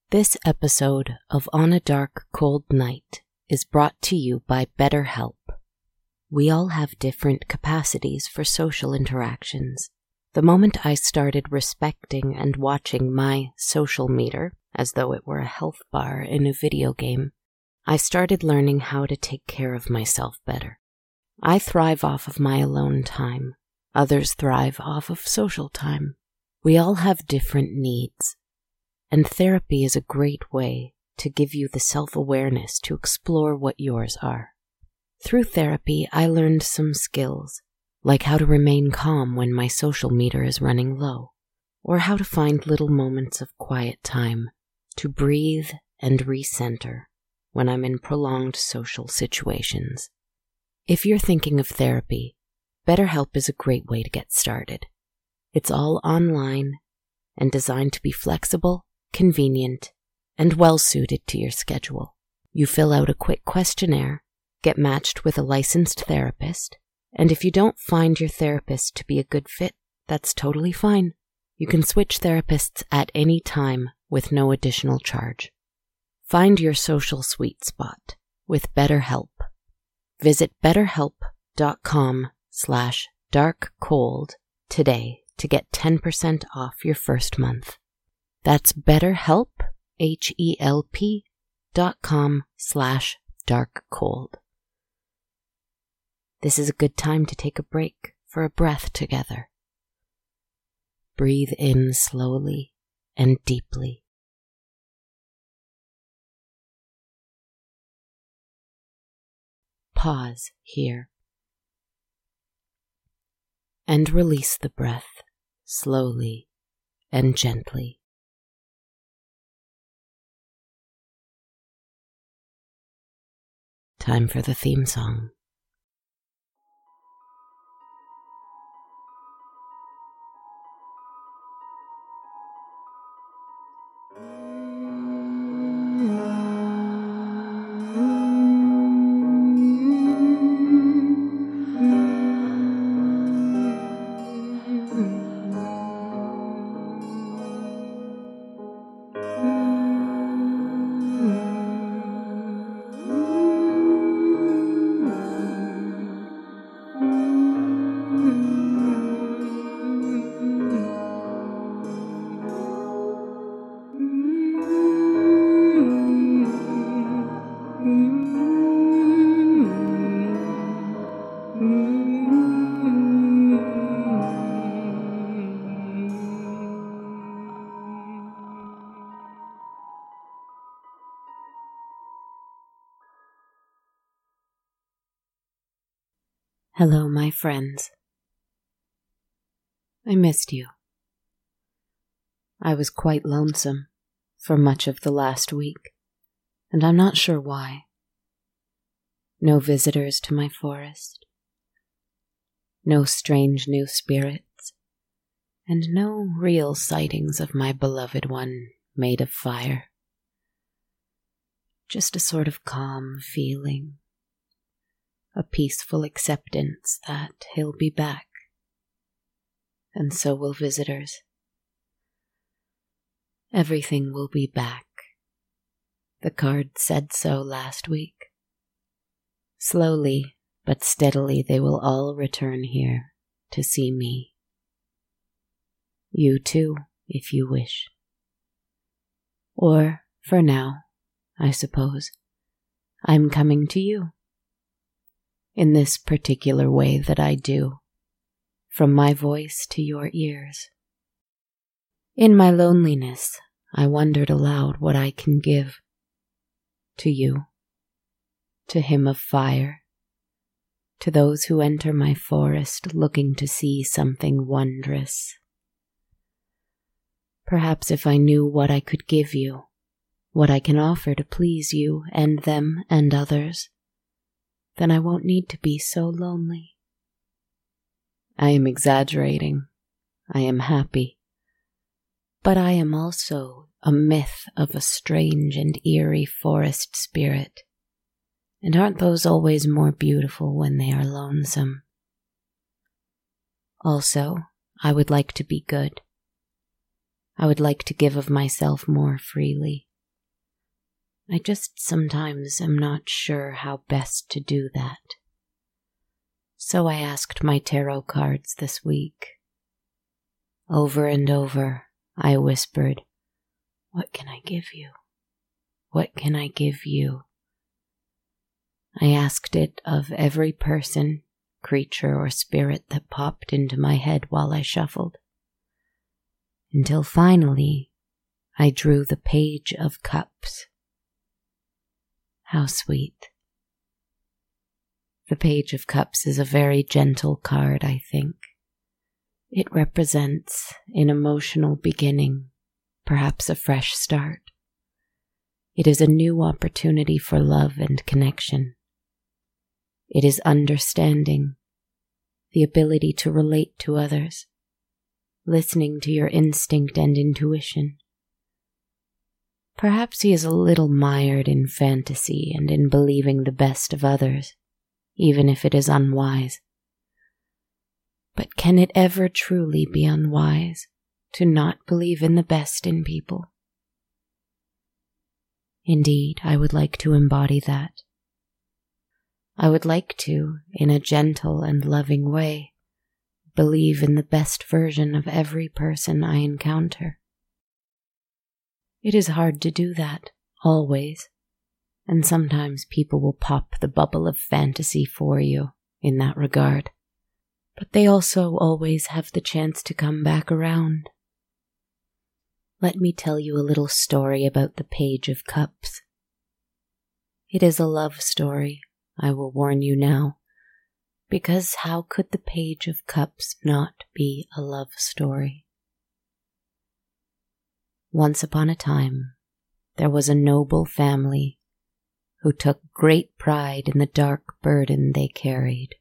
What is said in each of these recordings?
This episode of On a Dark, Cold Night is brought to you by BetterHelp. We all have different capacities for social interactions. The moment I started respecting and watching my social meter, as though it were a health bar in a video game, I started learning how to take care of myself better. I thrive off of my alone time. Others thrive off of social time. We all have different needs. And therapy is a great way to give you the self-awareness to explore what yours are. Through therapy, I learned some skills, like how to remain calm when my social meter is running low, or how to find little moments of quiet time to breathe and recenter when I'm in prolonged social situations. If you're thinking of therapy, BetterHelp is a great way to get started. It's all online and designed to be flexible, convenient, and well-suited to your schedule. You fill out a quick questionnaire, get matched with a licensed therapist, and if you don't find your therapist to be a good fit, that's totally fine. You can switch therapists at any time with no additional charge. Find your social sweet spot with BetterHelp. Visit betterhelp.com/darkcold today to get 10% off your first month. That's BetterHelp, HELP.com/darkcold. This is a good time to take a break for a breath together. Breathe in slowly and deeply. Pause here. And release the breath slowly and gently. Time for the theme song. Hello, my friends. I missed you. I was quite lonesome for much of the last week, and I'm not sure why. No visitors to my forest, no strange new spirits, and no real sightings of my beloved one made of fire. Just a sort of calm feeling. A peaceful acceptance that he'll be back, and so will visitors. Everything will be back. The card said so last week. Slowly but steadily they will all return here to see me. You too, if you wish. Or, for now, I suppose, I'm coming to you. In this particular way that I do, from my voice to your ears. In my loneliness, I wondered aloud what I can give to you, to him of fire, to those who enter my forest looking to see something wondrous. Perhaps if I knew what I could give you, what I can offer to please you and them and others, then I won't need to be so lonely. I am exaggerating. I am happy. But I am also a myth of a strange and eerie forest spirit. And aren't those always more beautiful when they are lonesome? Also, I would like to be good. I would like to give of myself more freely, I just sometimes am not sure how best to do that. So I asked my tarot cards this week. Over and over, I whispered, "What can I give you? What can I give you?" I asked it of every person, creature, or spirit that popped into my head while I shuffled. Until finally, I drew the Page of Cups. How sweet. The Page of Cups is a very gentle card, I think. It represents an emotional beginning, perhaps a fresh start. It is a new opportunity for love and connection. It is understanding, the ability to relate to others, listening to your instinct and intuition. Perhaps he is a little mired in fantasy and in believing the best of others, even if it is unwise. But can it ever truly be unwise to not believe in the best in people? Indeed, I would like to embody that. I would like to, in a gentle and loving way, believe in the best version of every person I encounter. It is hard to do that, always, and sometimes people will pop the bubble of fantasy for you in that regard, but they also always have the chance to come back around. Let me tell you a little story about the Page of Cups. It is a love story, I will warn you now, because how could the Page of Cups not be a love story? Once upon a time, there was a noble family who took great pride in the dark burden they carried.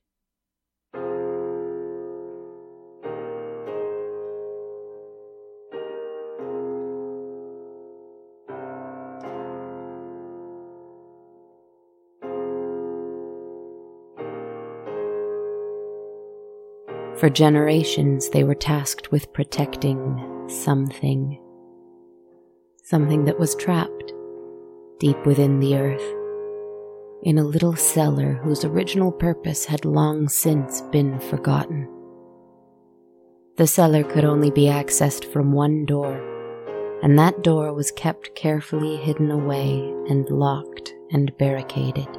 For generations, they were tasked with protecting something that was trapped deep within the earth, in a little cellar whose original purpose had long since been forgotten. The cellar could only be accessed from one door, and that door was kept carefully hidden away and locked and barricaded.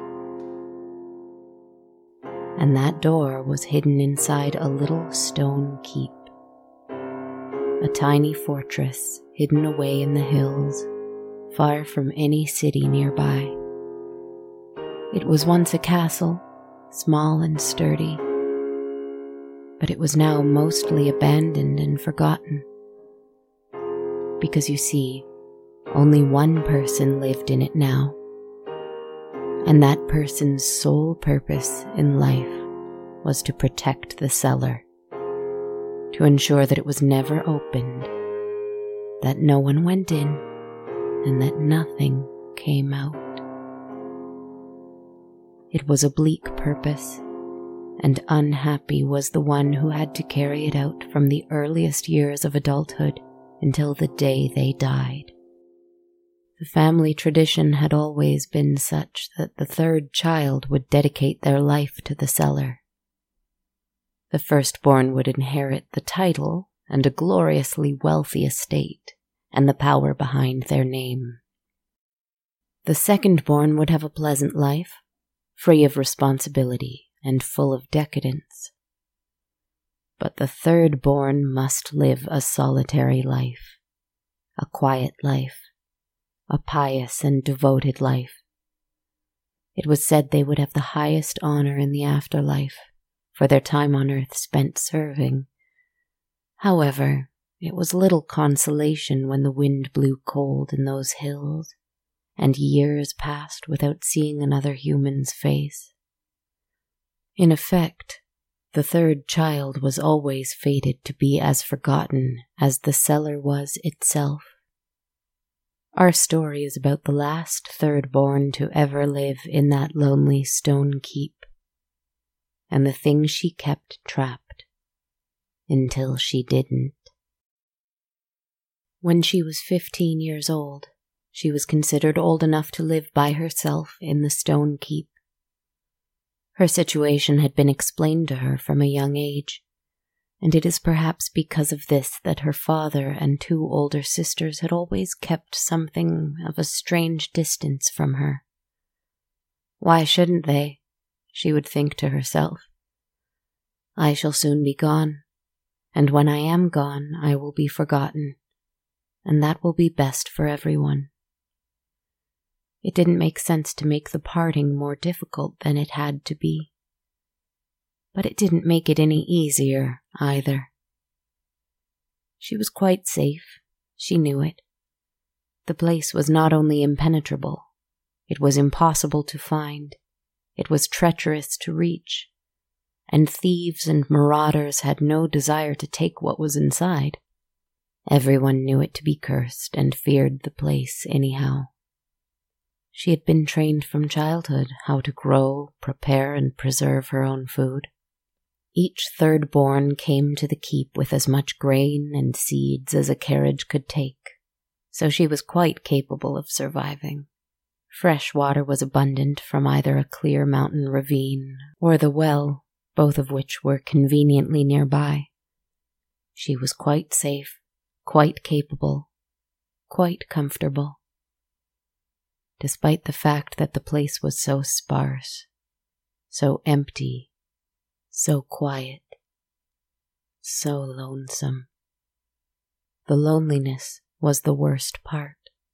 And that door was hidden inside a little stone keep, a tiny fortress hidden away in the hills, far from any city nearby. It was once a castle, small and sturdy, but it was now mostly abandoned and forgotten. Because you see, only one person lived in it now, and that person's sole purpose in life was to protect the cellar, to ensure that it was never opened, that no one went in, and that nothing came out. It was a bleak purpose, and unhappy was the one who had to carry it out from the earliest years of adulthood until the day they died. The family tradition had always been such that the third child would dedicate their life to the cellar. The firstborn would inherit the title and a gloriously wealthy estate and the power behind their name. The secondborn would have a pleasant life, free of responsibility and full of decadence. But the thirdborn must live a solitary life, a quiet life, a pious and devoted life. It was said they would have the highest honor in the afterlife for their time on earth spent serving. However, it was little consolation when the wind blew cold in those hills, and years passed without seeing another human's face. In effect, the third child was always fated to be as forgotten as the cellar was itself. Our story is about the last thirdborn to ever live in that lonely stone keep, and the thing she kept trapped until she didn't. When she was 15 years old, She was considered old enough to live by herself in the stone keep. Her situation had been explained to her from a young age, and it is perhaps because of this that her father and 2 older sisters had always kept something of a strange distance from her. Why shouldn't they? She would think to herself. I shall soon be gone, and when I am gone I will be forgotten, and that will be best for everyone. It didn't make sense to make the parting more difficult than it had to be. But it didn't make it any easier, either. She was quite safe. She knew it. The place was not only impenetrable, it was impossible to find. It was treacherous to reach, and thieves and marauders had no desire to take what was inside. Everyone knew it to be cursed and feared the place anyhow. She had been trained from childhood how to grow, prepare, and preserve her own food. Each third-born came to the keep with as much grain and seeds as a carriage could take, so she was quite capable of surviving. Fresh water was abundant from either a clear mountain ravine or the well, both of which were conveniently nearby. She was quite safe, quite capable, quite comfortable. Despite the fact that the place was so sparse, so empty, so quiet, so lonesome. The loneliness was the worst part.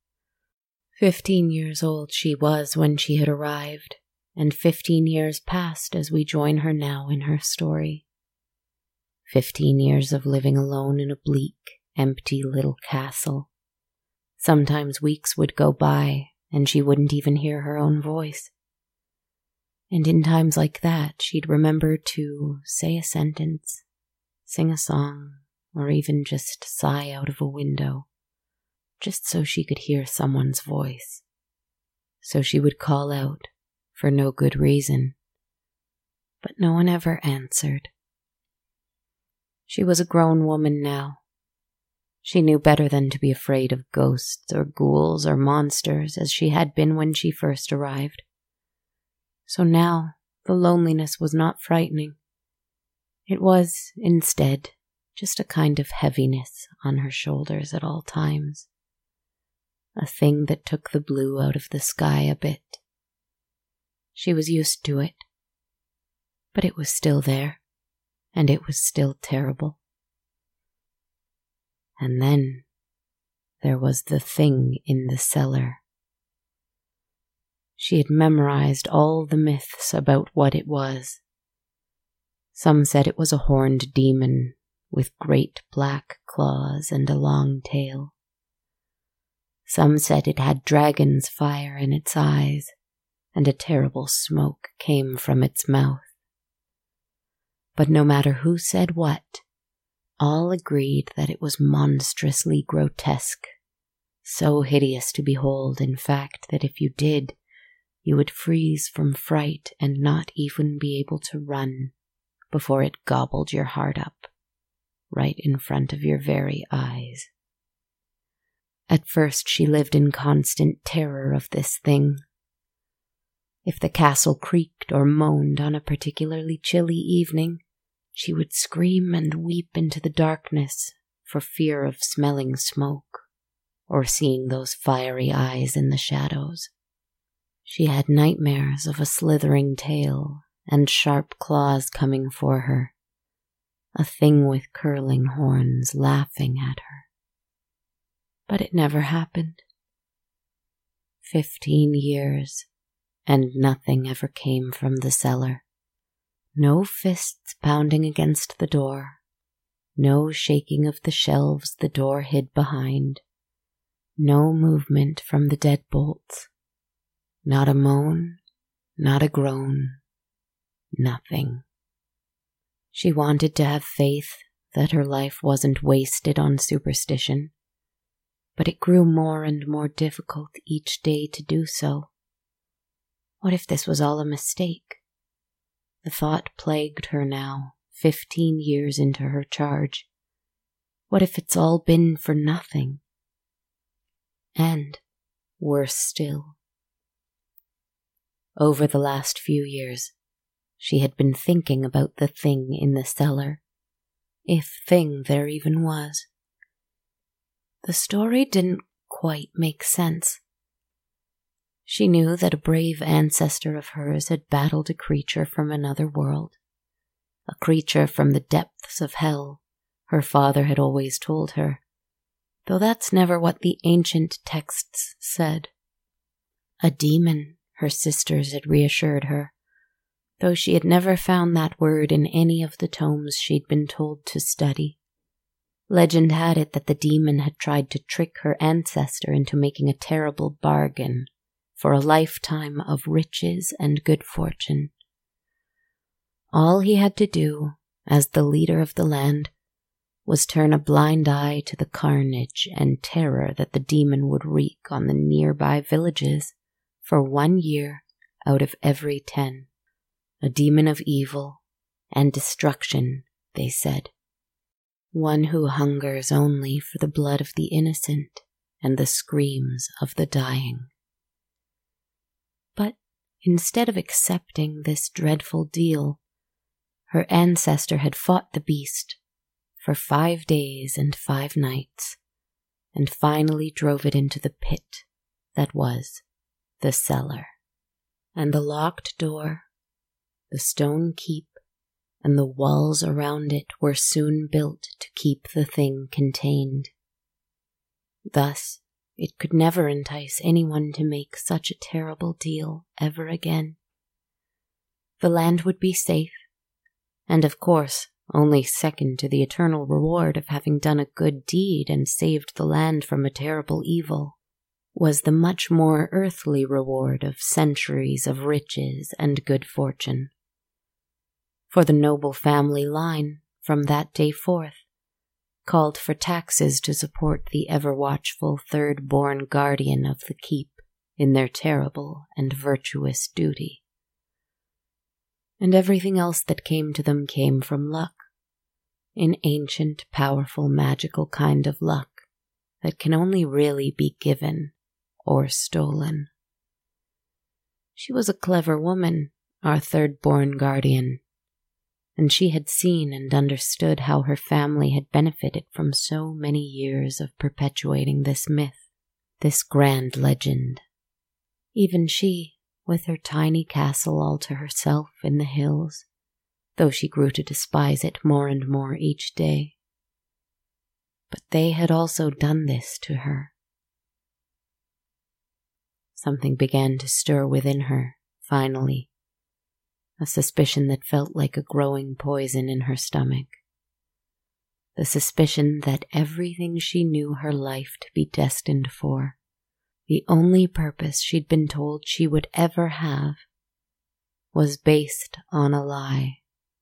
15 years old she was when she had arrived, and 15 years passed as we join her now in her story. 15 years of living alone in a bleak, empty little castle. Sometimes weeks would go by, and she wouldn't even hear her own voice. And in times like that, she'd remember to say a sentence, sing a song, or even just sigh out of a window, just so she could hear someone's voice. So she would call out, for no good reason, but no one ever answered. She was a grown woman now. She knew better than to be afraid of ghosts or ghouls or monsters as she had been when she first arrived. So now the loneliness was not frightening. It was, instead, just a kind of heaviness on her shoulders at all times. A thing that took the blue out of the sky a bit. She was used to it. But it was still there, and it was still terrible. And then there was the thing in the cellar. She had memorized all the myths about what it was. Some said it was a horned demon with great black claws and a long tail. Some said it had dragon's fire in its eyes, and a terrible smoke came from its mouth. But no matter who said what, all agreed that it was monstrously grotesque, so hideous to behold, in fact, that if you did, you would freeze from fright and not even be able to run before it gobbled your heart up, right in front of your very eyes. At first she lived in constant terror of this thing. If the castle creaked or moaned on a particularly chilly evening, she would scream and weep into the darkness for fear of smelling smoke or seeing those fiery eyes in the shadows. She had nightmares of a slithering tail and sharp claws coming for her, a thing with curling horns laughing at her. But it never happened. 15 years, and nothing ever came from the cellar. No fists pounding against the door, no shaking of the shelves the door hid behind, no movement from the deadbolts, not a moan, not a groan, nothing. She wanted to have faith that her life wasn't wasted on superstition, but it grew more and more difficult each day to do so. What if this was all a mistake? The thought plagued her now, 15 years into her charge. What if it's all been for nothing? And worse still. Over the last few years, she had been thinking about the thing in the cellar, if thing there even was. The story didn't quite make sense. She knew that a brave ancestor of hers had battled a creature from another world, a creature from the depths of hell, her father had always told her, though that's never what the ancient texts said. A demon, her sisters had reassured her, though she had never found that word in any of the tomes she'd been told to study. Legend had it that the demon had tried to trick her ancestor into making a terrible bargain for a lifetime of riches and good fortune. All he had to do, as the leader of the land, was turn a blind eye to the carnage and terror that the demon would wreak on the nearby villages for 1 year out of every 10. A demon of evil and destruction, they said. One who hungers only for the blood of the innocent and the screams of the dying. But instead of accepting this dreadful deal, her ancestor had fought the beast for 5 days and 5 nights, and finally drove it into the pit that was the cellar. And the locked door, the stone keep, and the walls around it were soon built to keep the thing contained. Thus, it could never entice anyone to make such a terrible deal ever again. The land would be safe, and of course, only second to the eternal reward of having done a good deed and saved the land from a terrible evil, was the much more earthly reward of centuries of riches and good fortune. For the noble family line, from that day forth, called for taxes to support the ever-watchful third-born guardian of the keep in their terrible and virtuous duty. And everything else that came to them came from luck, an ancient, powerful, magical kind of luck that can only really be given or stolen. She was a clever woman, our third-born guardian, and she had seen and understood how her family had benefited from so many years of perpetuating this myth, this grand legend. Even she, with her tiny castle all to herself in the hills, though she grew to despise it more and more each day. But they had also done this to her. Something began to stir within her, finally, a suspicion that felt like a growing poison in her stomach. The suspicion that everything she knew her life to be destined for, the only purpose she'd been told she would ever have, was based on a lie.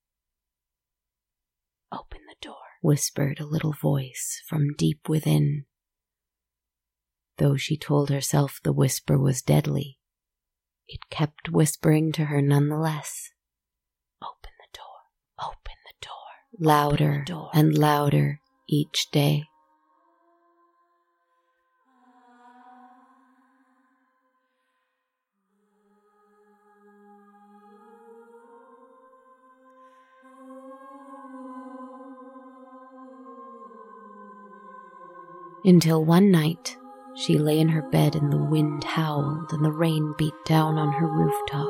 "Open the door," whispered a little voice from deep within. Though she told herself the whisper was deadly, it kept whispering to her nonetheless. "Open the door, open the door," louder and louder each day. Until one night, she lay in her bed and the wind howled and the rain beat down on her rooftop.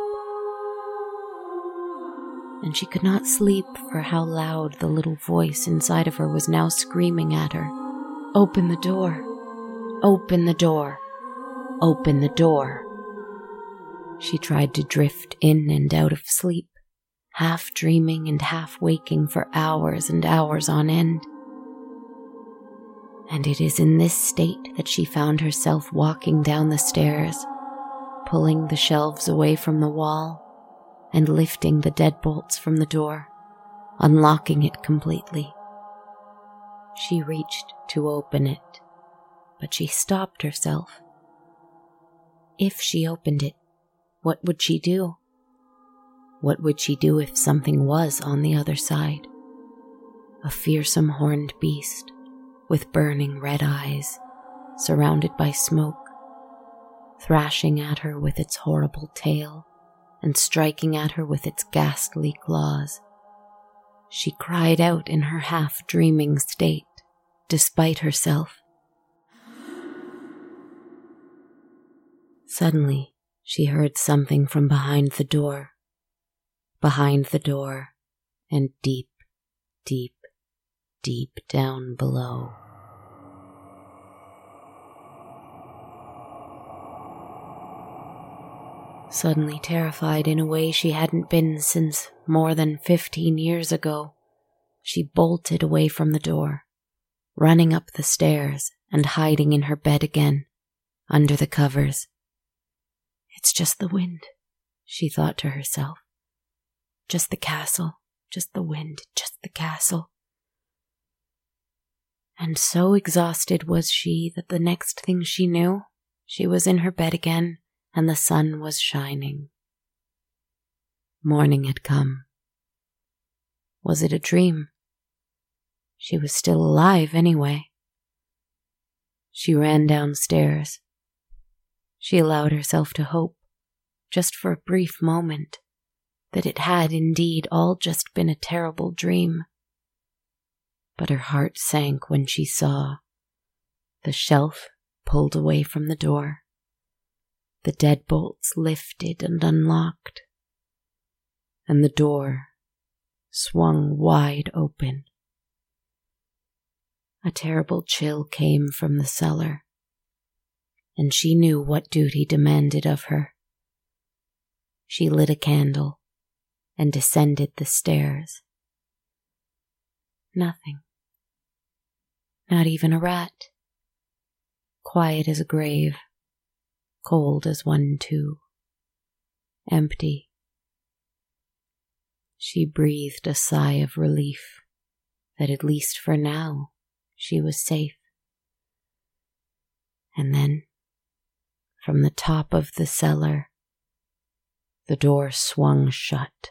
And she could not sleep for how loud the little voice inside of her was now screaming at her. "Open the door! Open the door! Open the door!" She tried to drift in and out of sleep, half dreaming and half waking for hours and hours on end. And it is in this state that she found herself walking down the stairs, pulling the shelves away from the wall, and lifting the deadbolts from the door, unlocking it completely. She reached to open it, but she stopped herself. If she opened it, what would she do? What would she do if something was on the other side? A fearsome horned beast, with burning red eyes, surrounded by smoke, thrashing at her with its horrible tail and striking at her with its ghastly claws. She cried out in her half-dreaming state, despite herself. Suddenly, she heard something from behind the door, and deep, deep, deep down below. Suddenly terrified in a way she hadn't been since more than 15 years ago, she bolted away from the door, running up the stairs and hiding in her bed again, under the covers. It's just the wind, she thought to herself. Just the castle, just the wind, just the castle. And so exhausted was she that the next thing she knew, she was in her bed again, and the sun was shining. Morning had come. Was it a dream? She was still alive anyway. She ran downstairs. She allowed herself to hope, just for a brief moment, that it had indeed all just been a terrible dream. But her heart sank when she saw the shelf pulled away from the door, the deadbolts lifted and unlocked, and the door swung wide open. A terrible chill came from the cellar, and she knew what duty demanded of her. She lit a candle and descended the stairs. Nothing. Not even a rat. Quiet as a grave. Cold as one too. Empty. She breathed a sigh of relief that at least for now she was safe. And then, from the top of the cellar, the door swung shut.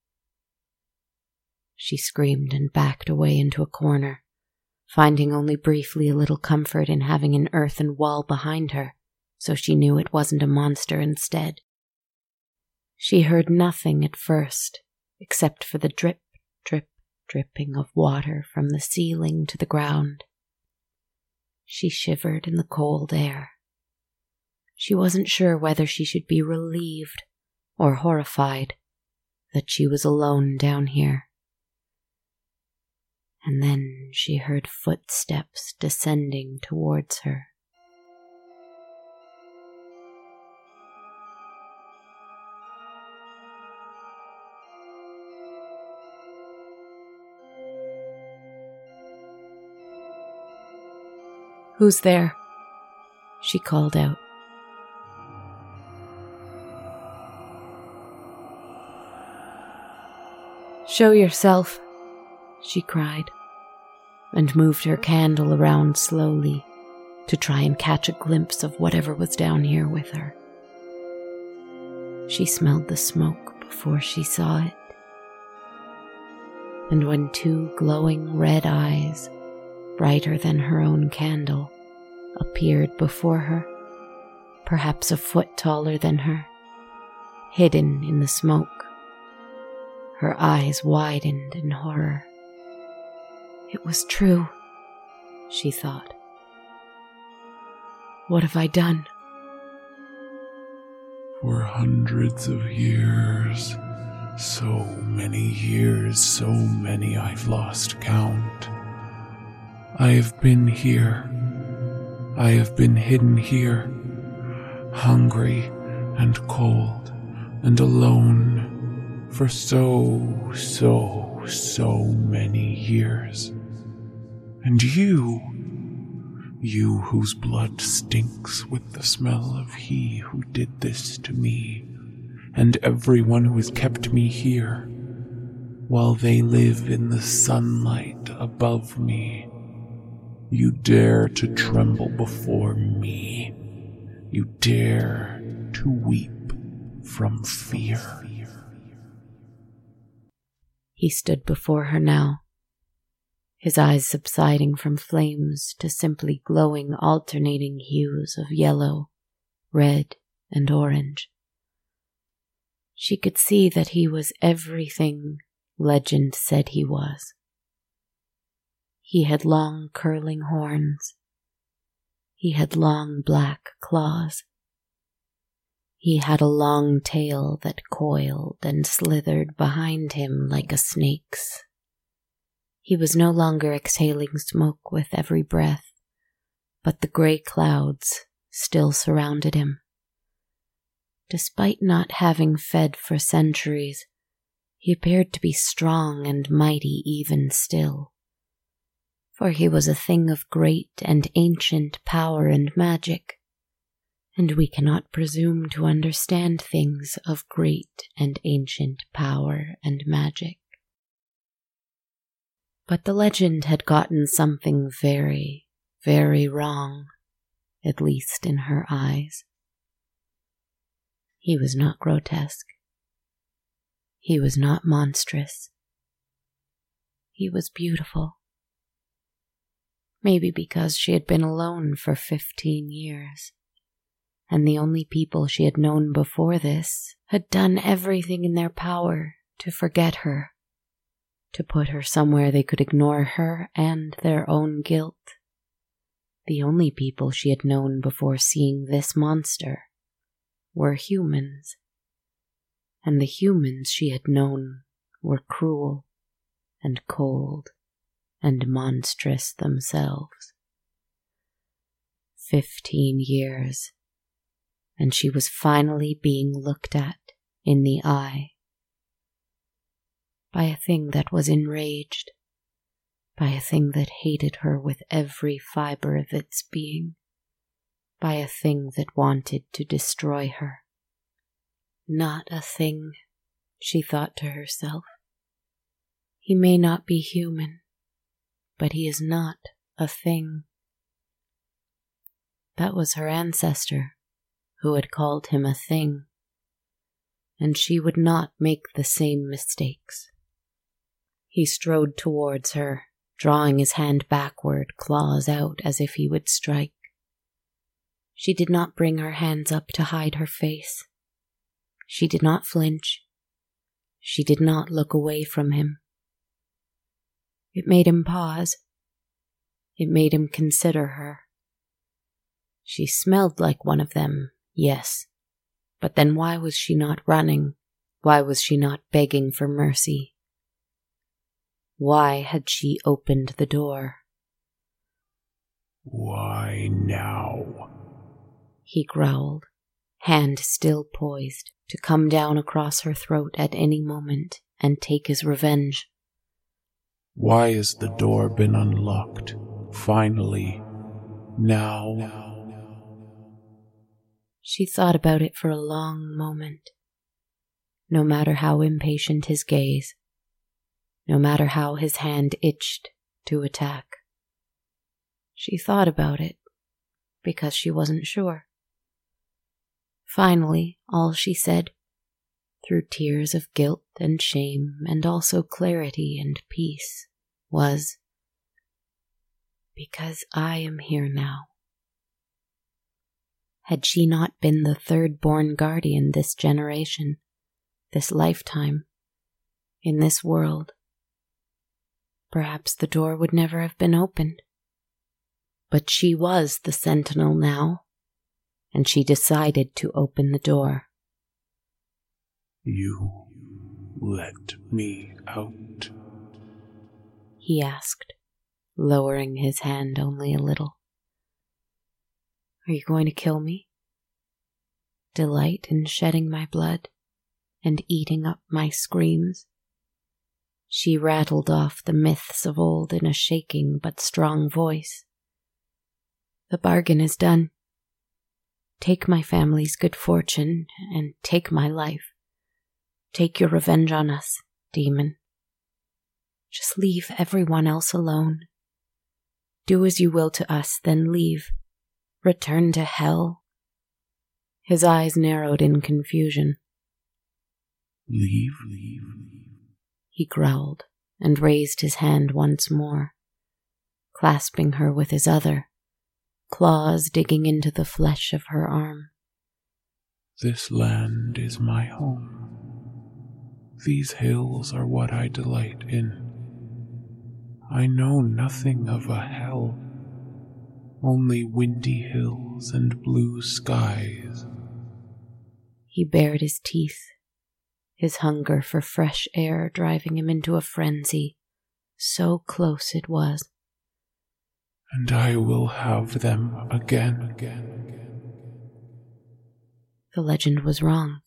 She screamed and backed away into a corner, finding only briefly a little comfort in having an earthen wall behind her, so she knew it wasn't a monster instead. She heard nothing at first, except for the drip, drip, dripping of water from the ceiling to the ground. She shivered in the cold air. She wasn't sure whether she should be relieved or horrified that she was alone down here. And then she heard footsteps descending towards her. "Who's there?" she called out. "Show yourself," she cried, and moved her candle around slowly to try and catch a glimpse of whatever was down here with her. She smelled the smoke before she saw it, and when two glowing red eyes, brighter than her own candle, appeared before her, perhaps a foot taller than her, hidden in the smoke, her eyes widened in horror. It was true, she thought. What have I done? For hundreds of years, so many years, so many I've lost count. I have been here. I have been hidden here, hungry and cold and alone for so many years. And you whose blood stinks with the smell of he who did this to me, and everyone who has kept me here, while they live in the sunlight above me, you dare to tremble before me. You dare to weep from fear. He stood before her now, his eyes subsiding from flames to simply glowing alternating hues of yellow, red and orange. She could see that he was everything legend said he was. He had long curling horns. He had long black claws. He had a long tail that coiled and slithered behind him like a snake's. He was no longer exhaling smoke with every breath, but the gray clouds still surrounded him. Despite not having fed for centuries, he appeared to be strong and mighty even still, for he was a thing of great and ancient power and magic, and we cannot presume to understand things of great and ancient power and magic. But the legend had gotten something very, very wrong, at least in her eyes. He was not grotesque. He was not monstrous. He was beautiful. Maybe because she had been alone for 15 years, and the only people she had known before this had done everything in their power to forget her, to put her somewhere they could ignore her and their own guilt. The only people she had known before seeing this monster were humans, and the humans she had known were cruel and cold and monstrous themselves. 15 years, and she was finally being looked at in the eye by a thing that was enraged, by a thing that hated her with every fiber of its being, by a thing that wanted to destroy her. Not a thing, she thought to herself. He may not be human, but he is not a thing. That was her ancestor who had called him a thing, and she would not make the same mistakes. He strode towards her, drawing his hand backward, claws out as if he would strike. She did not bring her hands up to hide her face. She did not flinch. She did not look away from him. It made him pause. It made him consider her. She smelled like one of them, yes, but then why was she not running? Why was she not begging for mercy? Why had she opened the door? Why now? He growled, hand still poised to come down across her throat at any moment and take his revenge. Why has the door been unlocked? Finally. Now. She thought about it for a long moment. No matter how impatient his gaze, no matter how his hand itched to attack. She thought about it because she wasn't sure. Finally, all she said, through tears of guilt and shame and also clarity and peace, was, "Because I am here now." Had she not been the third-born guardian this generation, this lifetime, in this world, perhaps the door would never have been opened. But she was the sentinel now, and she decided to open the door. You let me out? He asked, lowering his hand only a little. Are you going to kill me? Delight in shedding my blood and eating up my screams? She rattled off the myths of old in a shaking but strong voice. The bargain is done. Take my family's good fortune and take my life. Take your revenge on us, demon. Just leave everyone else alone. Do as you will to us, then leave. Return to hell. His eyes narrowed in confusion. Leave? He growled and raised his hand once more, clasping her with his other, claws digging into the flesh of her arm. This land is my home. These hills are what I delight in. I know nothing of a hell, only windy hills and blue skies. He bared his teeth, his hunger for fresh air driving him into a frenzy. So close it was. And I will have them again. The legend was wrong.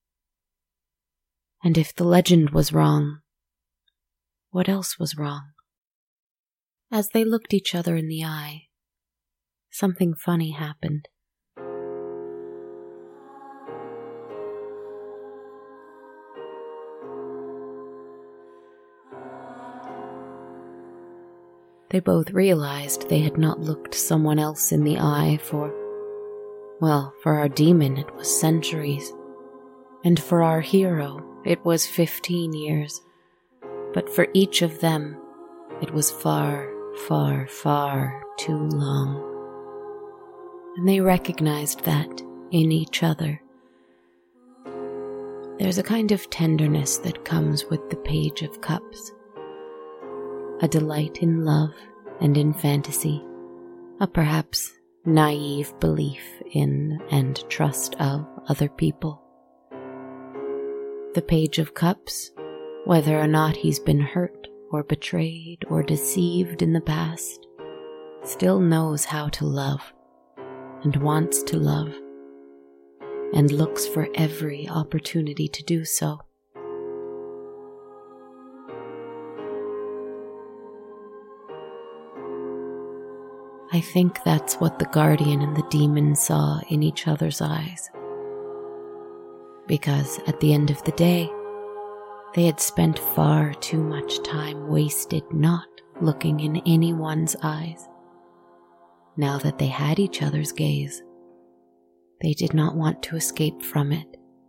And if the legend was wrong, what else was wrong? As they looked each other in the eye, something funny happened. They both realized they had not looked someone else in the eye for our demon it was centuries, and for our hero it was 15 years. But for each of them, it was far, far, far too long. And they recognized that in each other. There's a kind of tenderness that comes with the Page of Cups. A delight in love and in fantasy, a perhaps naive belief in and trust of other people. The Page of Cups, whether or not he's been hurt or betrayed or deceived in the past, still knows how to love and wants to love and looks for every opportunity to do so. I think that's what the guardian and the demon saw in each other's eyes. Because at the end of the day, they had spent far too much time wasted not looking in anyone's eyes. Now that they had each other's gaze, they did not want to escape from it.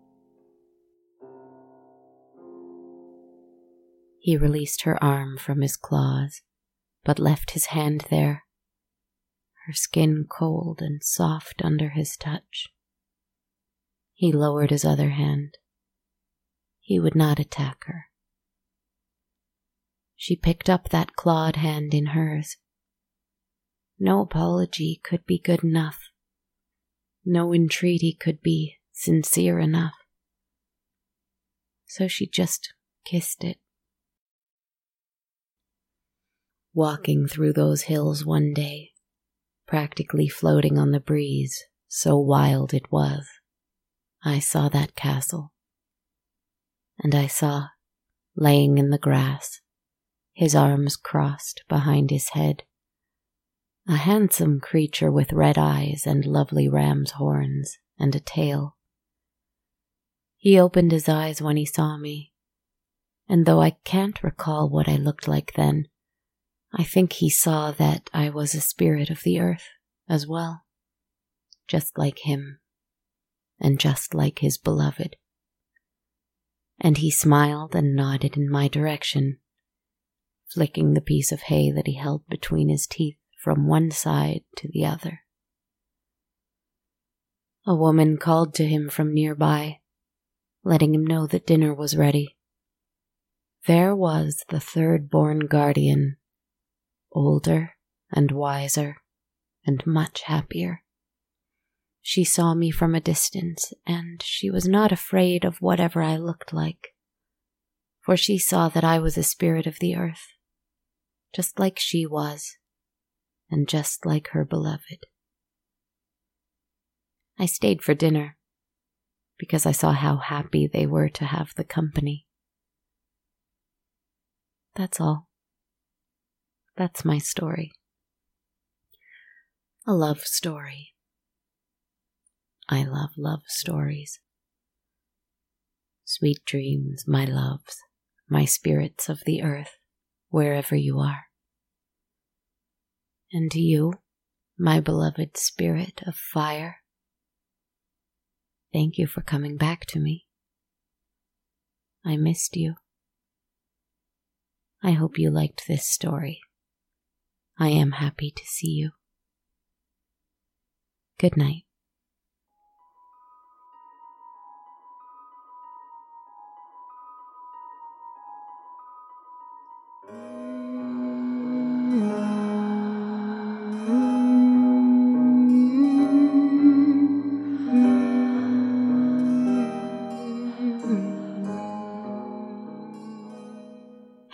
He released her arm from his claws, but left his hand there, her skin cold and soft under his touch. He lowered his other hand. He would not attack her. She picked up that clawed hand in hers. No apology could be good enough. No entreaty could be sincere enough. So she just kissed it. Walking through those hills one day, practically floating on the breeze, so wild it was, I saw that castle. And I saw, laying in the grass, his arms crossed behind his head, a handsome creature with red eyes and lovely ram's horns and a tail. He opened his eyes when he saw me, and though I can't recall what I looked like then, I think he saw that I was a spirit of the earth as well, just like him, and just like his beloved. And he smiled and nodded in my direction, flicking the piece of hay that he held between his teeth from one side to the other. A woman called to him from nearby, letting him know that dinner was ready. There was the third-born guardian, older and wiser and much happier. She saw me from a distance, and she was not afraid of whatever I looked like, for she saw that I was a spirit of the earth, just like she was, and just like her beloved. I stayed for dinner, because I saw how happy they were to have the company. That's all. That's my story. A love story. I love love stories. Sweet dreams, my loves, my spirits of the earth, wherever you are. And to you, my beloved spirit of fire, thank you for coming back to me. I missed you. I hope you liked this story. I am happy to see you. Good night.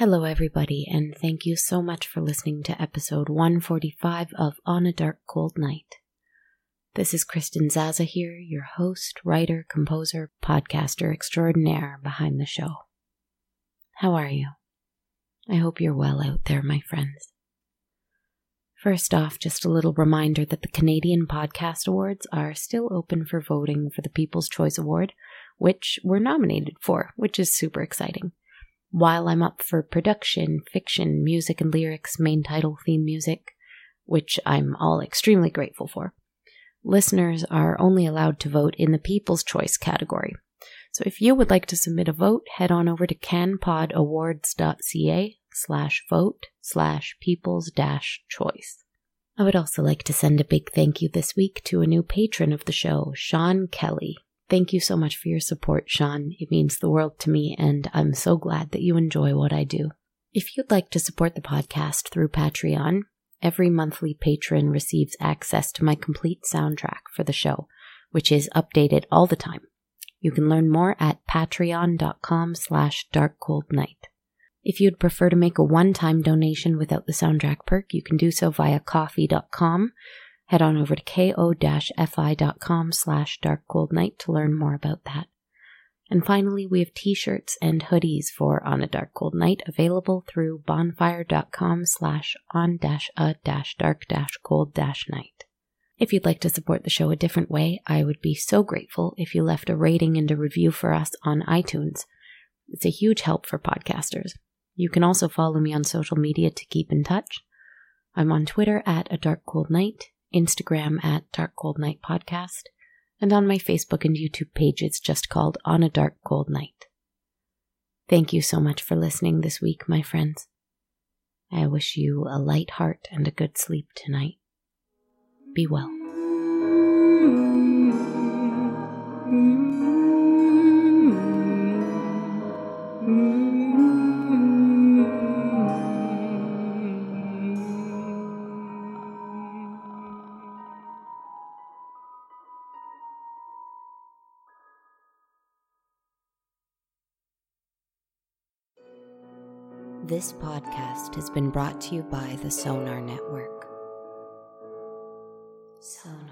Hello, everybody, and thank you so much for listening to episode 145 of On a Dark, Cold Night. This is Kristen Zaza here, your host, writer, composer, podcaster extraordinaire behind the show. How are you? I hope you're well out there, my friends. First off, just a little reminder that the Canadian Podcast Awards are still open for voting for the People's Choice Award, which we're nominated for, which is super exciting. While I'm up for production, fiction, music and lyrics, main title, theme music, which I'm all extremely grateful for, listeners are only allowed to vote in the People's Choice category. So if you would like to submit a vote, head on over to canpodawards.ca/vote/people's-choice. I would also like to send a big thank you this week to a new patron of the show, Sean Kelly. Thank you so much for your support, Sean. It means the world to me, and I'm so glad that you enjoy what I do. If you'd like to support the podcast through Patreon, every monthly patron receives access to my complete soundtrack for the show, which is updated all the time. You can learn more at patreon.com/darkcoldnight. If you'd prefer to make a one-time donation without the soundtrack perk, you can do so via ko-fi.com. Head on over to ko-fi.com/darkcoldnight to learn more about that. And finally, we have t-shirts and hoodies for On a Dark Cold Night available through bonfire.com/on-a-dark-cold-night. If you'd like to support the show a different way, I would be so grateful if you left a rating and a review for us on iTunes. It's a huge help for podcasters. You can also follow me on social media to keep in touch. I'm on Twitter at A Dark Cold Night, Instagram at Dark Cold Night Podcast, and on my Facebook and YouTube page it's just called On a Dark Cold Night. Thank you so much for listening this week, my friends. I wish you a light heart and a good sleep tonight. Be well. This podcast has been brought to you by the Sonar Network. Sonar.